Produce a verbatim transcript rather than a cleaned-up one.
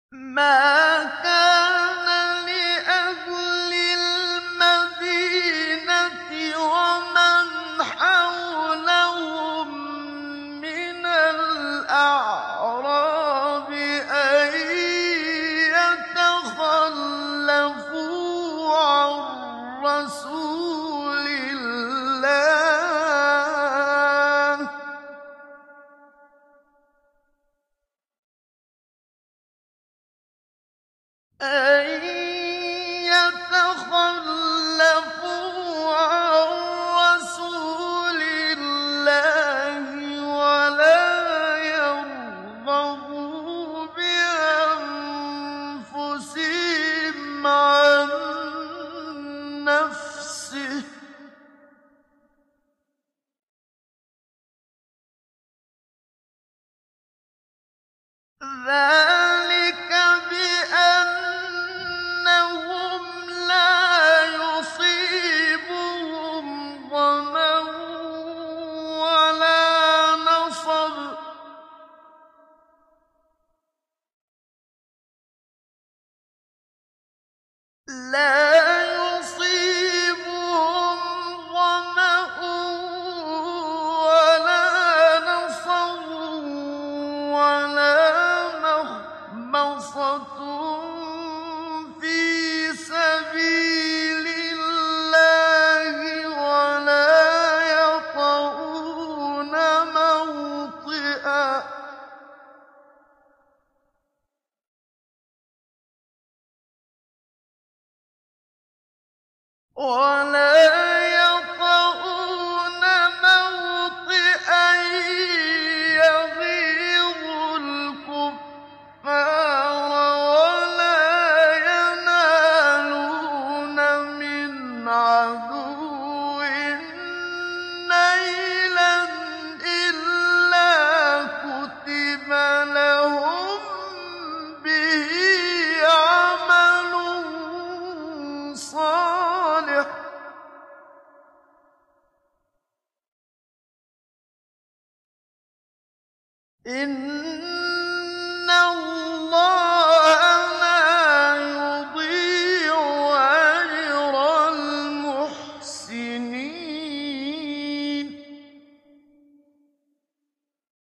مَا كَانَ لِأَهْلِ الْمَدِينَةِ وَمَنْ حَوْلَهُم مِّنَ الْأَعْرَابِ أَن يَتَخَلَّفُوا عَن رَّسُولِ اللَّهِ ۚ أَن يَتَخَلَّفُوا عَن رَّسُولِ اللَّهِ وَلَا يَرْغَبُوا بِأَنفُسِهِمْ عَن نَّفْسِهِ ۚ ذَٰلِكَ بِأَنَّهُمْ لَا يُصِيبُهُمْ ظَمَأٌ وَلَا نَصَبٌ وَلَا مَخْمَصَةٌ فِي سَبِيلِ اللَّهِ وَلَا يَطَئُونَ مَوْطِئًا يَغِيظُ الْكُفَّارَ وَلَا يَنَالُونَ مِنْ عَدُوٍّ نَّيْلًا إِلَّا كُتِبَ لَهُم بِهِ عَمَلٌ صَالِحٌ ۚ إِنَّ